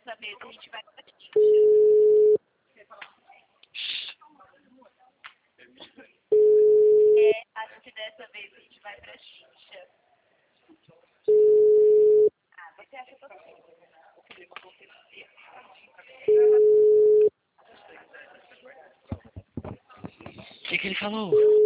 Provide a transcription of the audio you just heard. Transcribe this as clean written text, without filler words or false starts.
dessa vez a gente vai pra Xixa. Acho que dessa vez a gente vai pra Xixa. Ah, você acha que eu sei? O que ele falou?